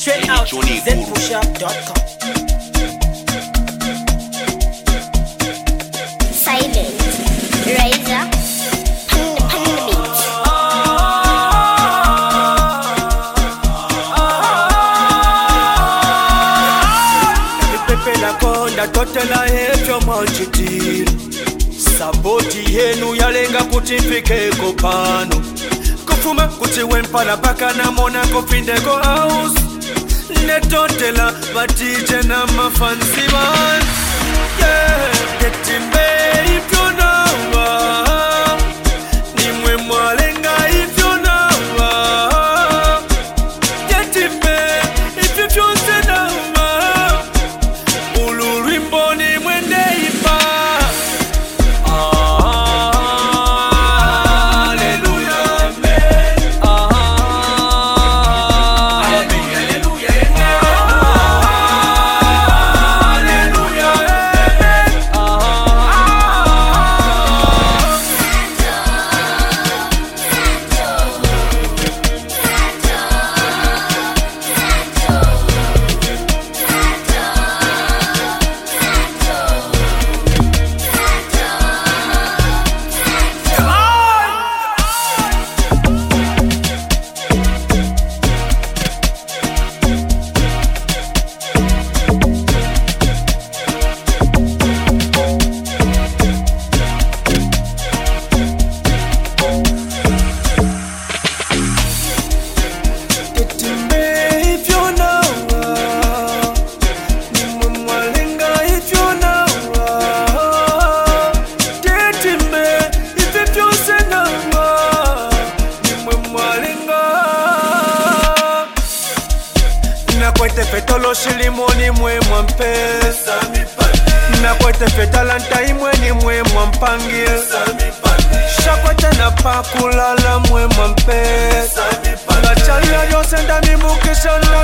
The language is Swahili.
Straight out zpushup.com. Silent Razor on the beat. Pepe la konda tote la hetyo mwanchitiri. Saboti yenu yalenga kutifike kopano. Kufuma kuti wempala paka na mona kofindeko house. Netotela batije na mafansi man. Yeah, getimbe ifyo nawa. Nimwe mwalenga ifyo nawa. Getimbe ifyo fyonse nawa. Ulurimbo ni mwende ipa. Nakwete fetolo shilimoni mwe mwampesa. Nakwete fetalanta imwe ni mwe mwampangi. Shakwete na pakulala mwe mwampesa. Nachalila yose ndani mukisha na